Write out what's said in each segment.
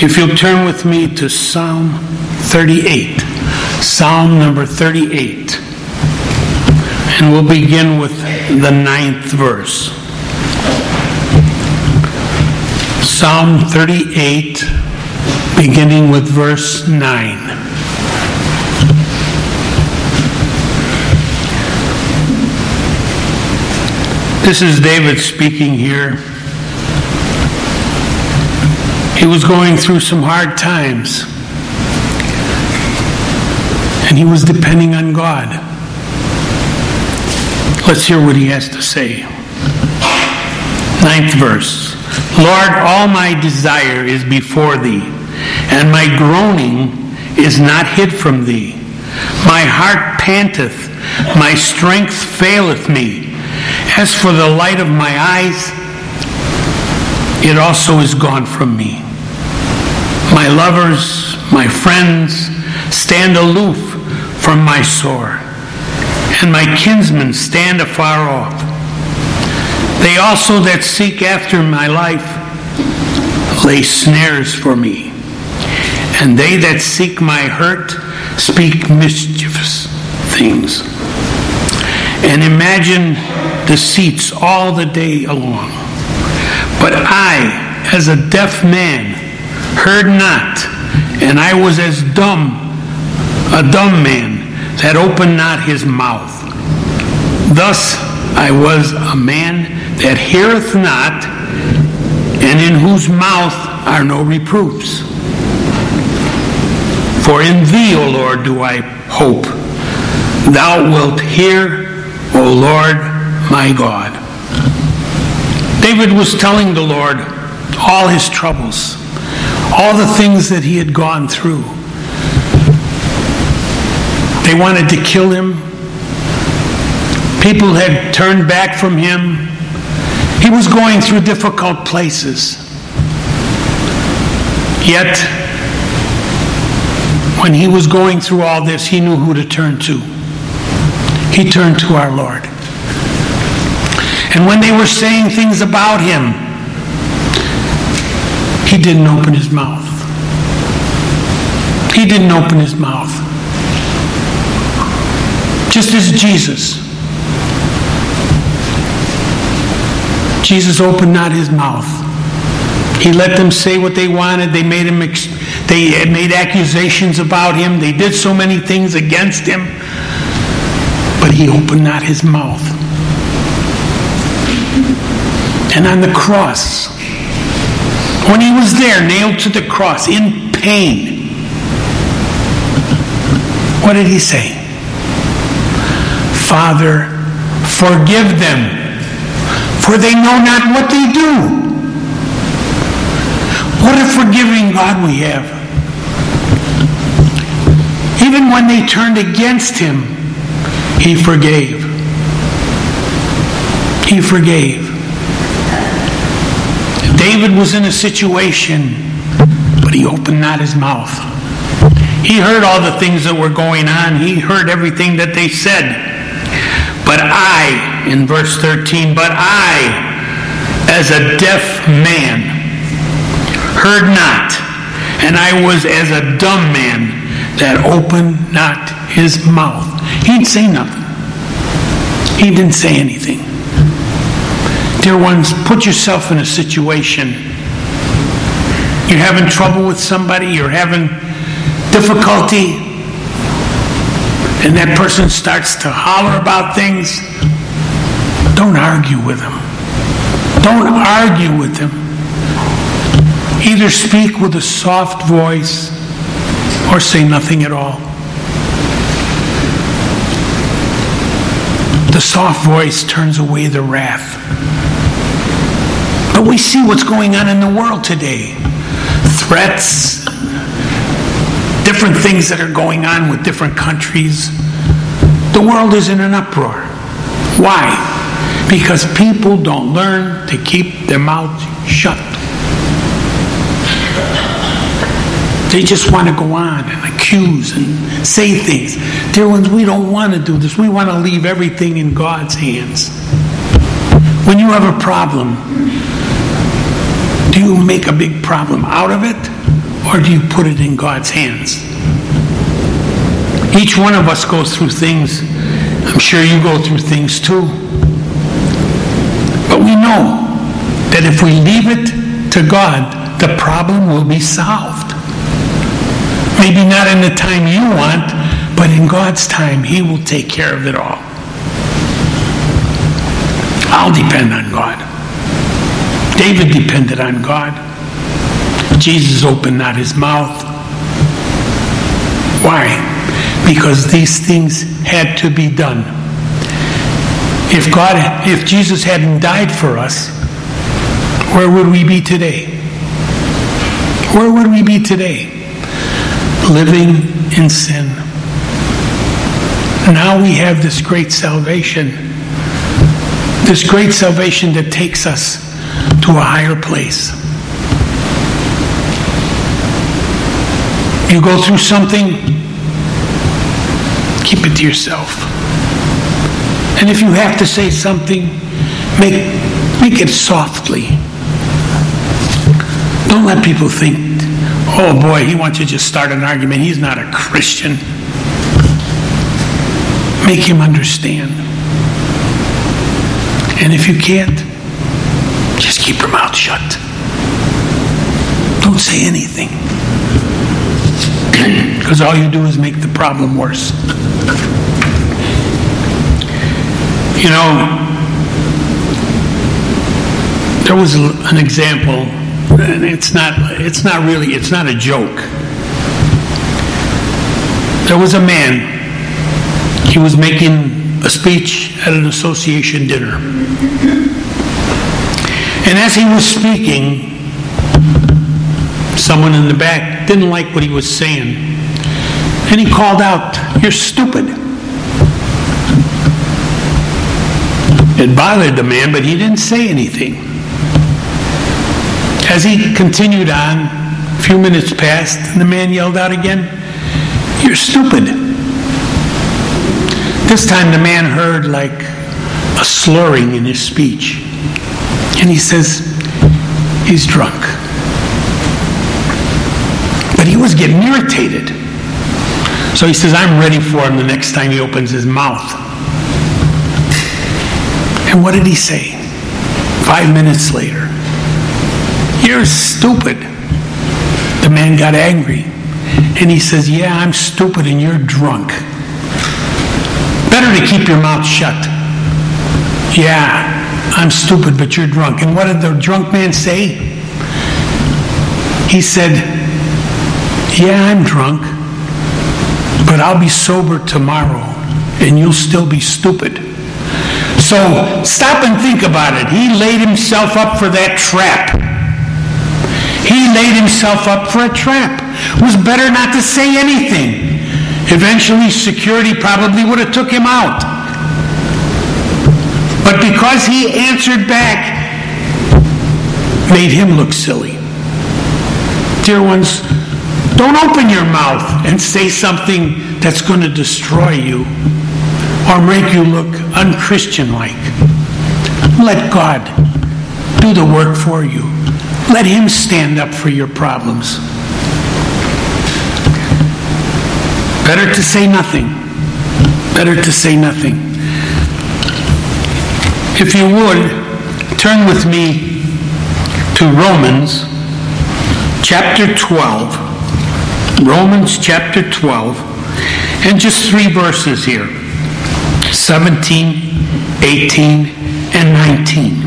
If you'll turn with me to Psalm 38. Psalm number 38. And we'll begin with the 9th verse. Psalm 38, beginning with verse 9. This is David speaking here. He was going through some hard times, and he was depending on God. Let's hear what he has to say. 9th verse. Lord, all my desire is before thee, and my groaning is not hid from thee. My heart panteth, my strength faileth me. As for the light of my eyes, it also is gone from me. My lovers, my friends, stand aloof from my sore, and my kinsmen stand afar off. They also that seek after my life lay snares for me, and they that seek my hurt speak mischievous things, and imagine deceits all the day long. But I, as a deaf man, heard not, and I was as a dumb man that opened not his mouth. Thus I was a man that heareth not, and in whose mouth are no reproofs. For in thee, O Lord, do I hope. Thou wilt hear, O Lord, my God. David was telling the Lord all his troubles, all the things that he had gone through. They wanted to kill him. People had turned back from him. He was going through difficult places. Yet, when he was going through all this, he knew who to turn to. He turned to our Lord. And when they were saying things about him, he didn't open his mouth. He didn't open his mouth. Just as Jesus opened not his mouth. He let them say what they wanted. They made accusations about him. They did so many things against him. But he opened not his mouth. And on the cross, when he was there, nailed to the cross, in pain, what did he say? Father, forgive them, for they know not what they do. What a forgiving God we have. Even when they turned against him, he forgave. He forgave. David was in a situation, but he opened not his mouth. He heard all the things that were going on. He heard everything that they said. But I, in verse 13, but I, as a deaf man, heard not, and I was as a dumb man that opened not his mouth. He didn't say nothing. He didn't say anything. Dear ones, put yourself in a situation. You're having trouble with somebody, you're having difficulty, and that person starts to holler about things. Don't argue with them. Don't argue with them. Either speak with a soft voice or say nothing at all. The soft voice turns away the wrath. But we see what's going on in the world today. Threats, different things that are going on with different countries. The world is in an uproar. Why? Because people don't learn to keep their mouths shut. They just want to go on and accuse and say things. Dear ones, we don't want to do this. We want to leave everything in God's hands. When you have a problem, do you make a big problem out of it? or do you put it in God's hands? Each one of us goes through things. I'm sure you go through things too. But we know that if we leave it to God, the problem will be solved. Maybe not in the time you want, but in God's time, He will take care of it all. I'll depend on God. David depended on God. Jesus opened not his mouth. Why? Because these things had to be done. If Jesus hadn't died for us, where would we be today? Where would we be today? Living in sin. Now we have this great salvation. This great salvation that takes us to a higher place. You go through something, keep it to yourself. And if you have to say something, make it softly. Don't let people think, oh boy, he wants to just start an argument. He's not a Christian. Make him understand. And if you can't, just keep your mouth shut. Don't say anything. Because all you do is make the problem worse. You know, there was an example, and it's not a joke. There was a man, he was making a speech at an association dinner. And as he was speaking, someone in the back didn't like what he was saying. And he called out, "You're stupid." It bothered the man, but he didn't say anything. As he continued on, a few minutes passed, and the man yelled out again, "You're stupid." This time the man heard like a slurring in his speech. And he says, he's drunk. But he was getting irritated. So he says, I'm ready for him the next time he opens his mouth. And what did he say? 5 minutes later, "You're stupid." The man got angry. And he says, "Yeah, I'm stupid and you're drunk. Better to keep your mouth shut." "Yeah, I'm stupid, but you're drunk." And what did the drunk man say? He said, "Yeah, I'm drunk, but I'll be sober tomorrow, and you'll still be stupid." So stop and think about it. He laid himself up for that trap. He laid himself up for a trap. It was better not to say anything. Eventually, security probably would have took him out. But because he answered back, made him look silly. Dear ones, don't open your mouth and say something that's going to destroy you or make you look unchristian-like. Let God do the work for you. Let Him stand up for your problems. Better to say nothing. Better to say nothing. If you would, turn with me to Romans chapter 12. Romans chapter 12. And just 3 verses here. 17, 18, and 19.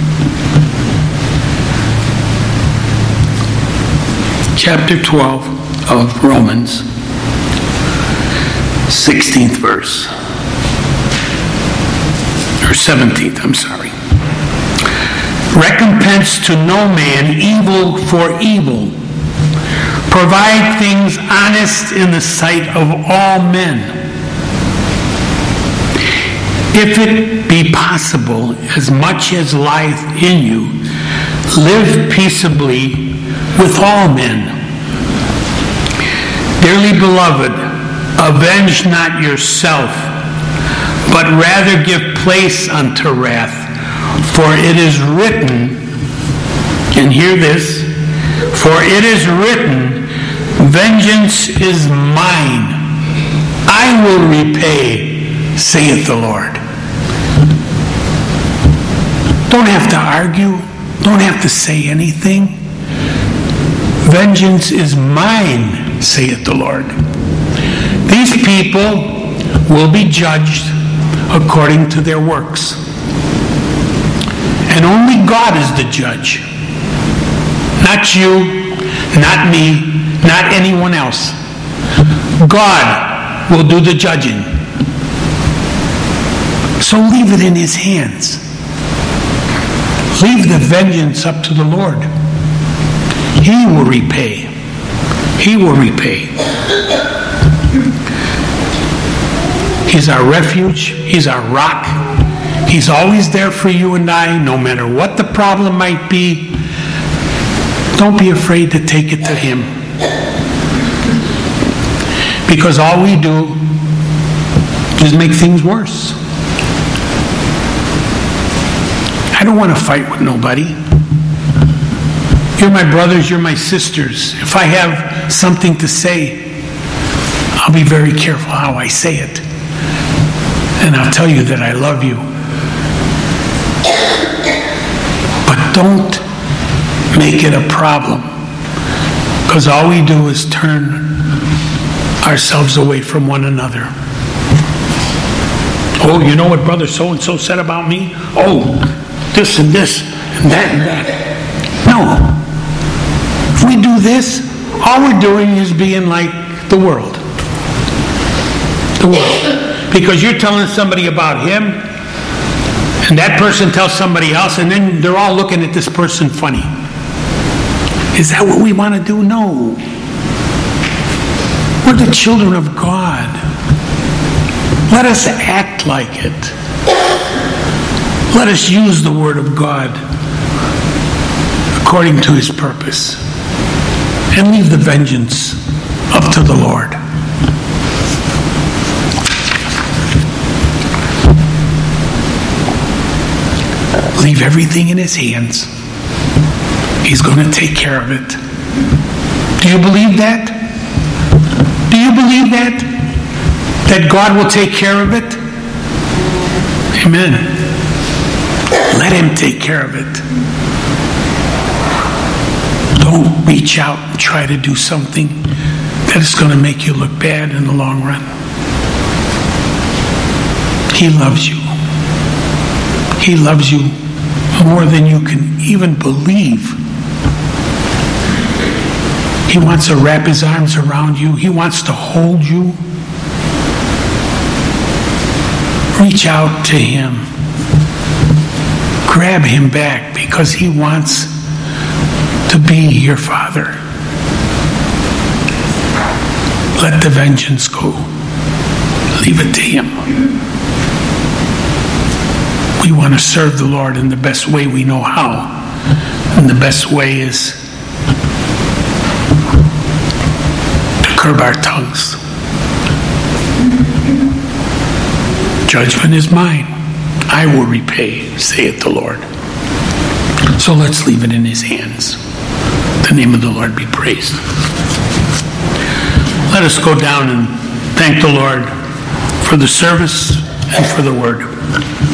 Chapter 12 of Romans, 16th verse. Or 17th, I'm sorry. "Recompense to no man evil for evil. Provide things honest in the sight of all men. If it be possible, as much as lieth in you, live peaceably with all men. Dearly beloved, avenge not yourself, but rather give place unto wrath. For it is written," and hear this, "for it is written, Vengeance is mine. I will repay, saith the Lord. Don't have to argue. Don't have to say anything. Vengeance is mine, saith the Lord. These people will be judged according to their works. And only God is the judge. Not you, not me, not anyone else. God will do the judging. So leave it in His hands. Leave the vengeance up to the Lord. He will repay. He will repay. He's our refuge. He's our rock. He's always there for you and I, no matter what the problem might be. Don't be afraid to take it to Him. Because all we do is make things worse. I don't want to fight with nobody. You're my brothers, you're my sisters. If I have something to say, I'll be very careful how I say it. And I'll tell you that I love you. But don't make it a problem. Because all we do is turn ourselves away from one another. Oh, you know what brother so-and-so said about me? Oh, this and this and that and that. No. If we do this, all we're doing is being like the world. The world. Because you're telling somebody about him, and that person tells somebody else, and then they're all looking at this person funny. Is that what we want to do? No. We're the children of God. Let us act like it. Let us use the Word of God according to His purpose. And leave the vengeance up to the Lord. Leave everything in His hands. He's going to take care of it. Do you believe that? Do you believe that? That God will take care of it? Amen. Let Him take care of it. Don't reach out and try to do something that is going to make you look bad in the long run. He loves you. He loves you more than you can even believe. He wants to wrap His arms around you. He wants to hold you. Reach out to Him. Grab Him back because He wants to be your Father. Let the vengeance go. Leave it to Him. We want to serve the Lord in the best way we know how. And the best way is to curb our tongues. Judgment is mine. I will repay, saith the Lord. So let's leave it in His hands. The name of the Lord be praised. Let us go down and thank the Lord for the service and for the word.